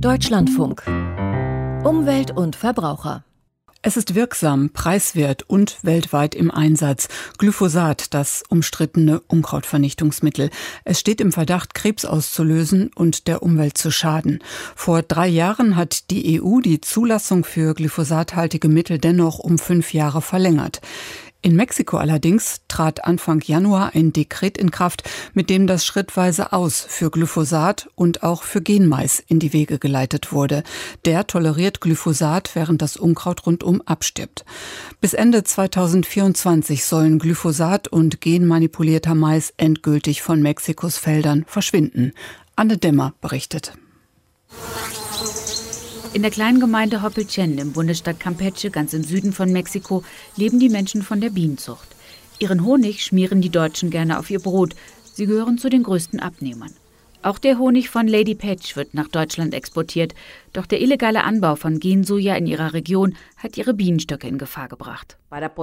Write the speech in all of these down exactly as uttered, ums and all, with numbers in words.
Deutschlandfunk. Umwelt und Verbraucher. Es ist wirksam, preiswert und weltweit im Einsatz. Glyphosat, das umstrittene Unkrautvernichtungsmittel. Es steht im Verdacht, Krebs auszulösen und der Umwelt zu schaden. Vor drei Jahren hat die E U die Zulassung für glyphosathaltige Mittel dennoch um fünf Jahre verlängert. In Mexiko allerdings trat Anfang Januar ein Dekret in Kraft, mit dem das schrittweise Aus für Glyphosat und auch für Genmais in die Wege geleitet wurde. Der toleriert Glyphosat, während das Unkraut rundum abstirbt. Bis Ende zweitausendvierundzwanzig sollen Glyphosat und genmanipulierter Mais endgültig von Mexikos Feldern verschwinden. Anne Demmer berichtet. In der kleinen Gemeinde Hopelchen im Bundesstaat Campeche, ganz im Süden von Mexiko, leben die Menschen von der Bienenzucht. Ihren Honig schmieren die Deutschen gerne auf ihr Brot. Sie gehören zu den größten Abnehmern. Auch der Honig von Lady Petsch wird nach Deutschland exportiert. Doch der illegale Anbau von Gensoja in ihrer Region hat ihre Bienenstöcke in Gefahr gebracht.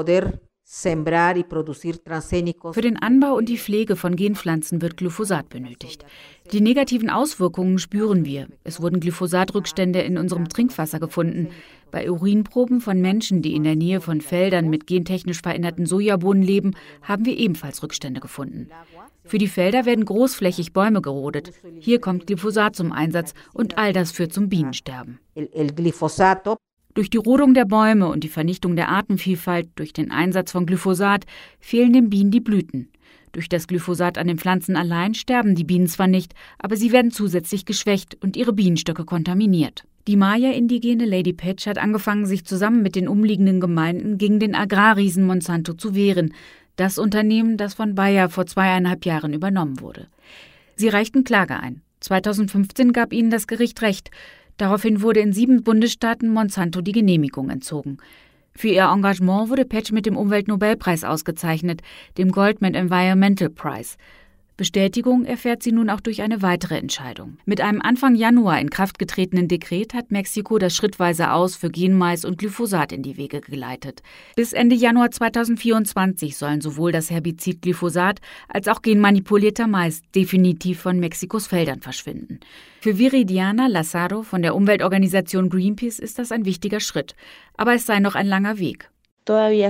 Für den Anbau und die Pflege von Genpflanzen wird Glyphosat benötigt. Die negativen Auswirkungen spüren wir. Es wurden Glyphosatrückstände in unserem Trinkwasser gefunden. Bei Urinproben von Menschen, die in der Nähe von Feldern mit gentechnisch veränderten Sojabohnen leben, haben wir ebenfalls Rückstände gefunden. Für die Felder werden großflächig Bäume gerodet. Hier kommt Glyphosat zum Einsatz und all das führt zum Bienensterben. Durch die Rodung der Bäume und die Vernichtung der Artenvielfalt durch den Einsatz von Glyphosat fehlen den Bienen die Blüten. Durch das Glyphosat an den Pflanzen allein sterben die Bienen zwar nicht, aber sie werden zusätzlich geschwächt und ihre Bienenstöcke kontaminiert. Die Maya-indigene Lady Petsch hat angefangen, sich zusammen mit den umliegenden Gemeinden gegen den Agrarriesen Monsanto zu wehren. Das Unternehmen, das von Bayer vor zweieinhalb Jahren übernommen wurde. Sie reichten Klage ein. zweitausendfünfzehn gab ihnen das Gericht Recht. Daraufhin wurde in sieben Bundesstaaten Monsanto die Genehmigung entzogen. Für ihr Engagement wurde Petsch mit dem Umweltnobelpreis ausgezeichnet, dem Goldman Environmental Prize. Bestätigung erfährt sie nun auch durch eine weitere Entscheidung. Mit einem Anfang Januar in Kraft getretenen Dekret hat Mexiko das schrittweise Aus für Genmais und Glyphosat in die Wege geleitet. Bis Ende Januar zweitausendvierundzwanzig sollen sowohl das Herbizid Glyphosat als auch genmanipulierter Mais definitiv von Mexikos Feldern verschwinden. Für Viridiana Lazaro von der Umweltorganisation Greenpeace ist das ein wichtiger Schritt. Aber es sei noch ein langer Weg. Mehr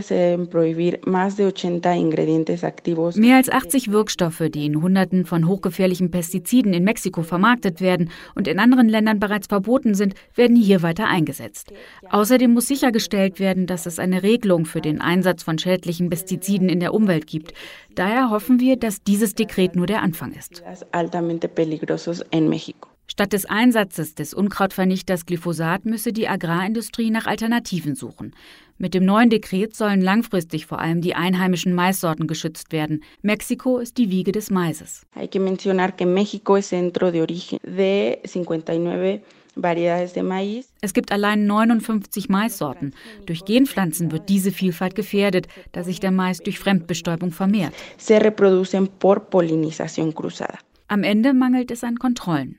als achtzig Wirkstoffe, die in Hunderten von hochgefährlichen Pestiziden in Mexiko vermarktet werden und in anderen Ländern bereits verboten sind, werden hier weiter eingesetzt. Außerdem muss sichergestellt werden, dass es eine Regelung für den Einsatz von schädlichen Pestiziden in der Umwelt gibt. Daher hoffen wir, dass dieses Dekret nur der Anfang ist. Statt des Einsatzes des Unkrautvernichters Glyphosat müsse die Agrarindustrie nach Alternativen suchen. Mit dem neuen Dekret sollen langfristig vor allem die einheimischen Maissorten geschützt werden. Mexiko ist die Wiege des Maises. Es gibt allein neunundfünfzig Maissorten. Durch Genpflanzen wird diese Vielfalt gefährdet, da sich der Mais durch Fremdbestäubung vermehrt. Am Ende mangelt es an Kontrollen.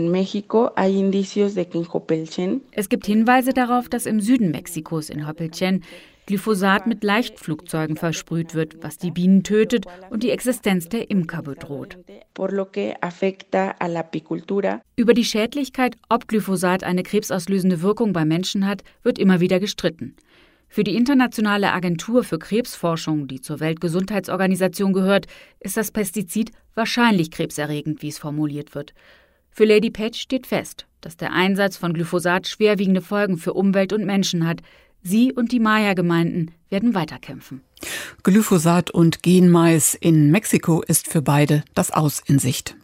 Es gibt Hinweise darauf, dass im Süden Mexikos, in Hopelchen, Glyphosat mit Leichtflugzeugen versprüht wird, was die Bienen tötet und die Existenz der Imker bedroht. Über die Schädlichkeit, ob Glyphosat eine krebsauslösende Wirkung bei Menschen hat, wird immer wieder gestritten. Für die Internationale Agentur für Krebsforschung, die zur Weltgesundheitsorganisation gehört, ist das Pestizid wahrscheinlich krebserregend, wie es formuliert wird. Für Lady Petsch steht fest, dass der Einsatz von Glyphosat schwerwiegende Folgen für Umwelt und Menschen hat. Sie und die Maya-Gemeinden werden weiterkämpfen. Glyphosat und Genmais in Mexiko ist für beide das Aus in Sicht.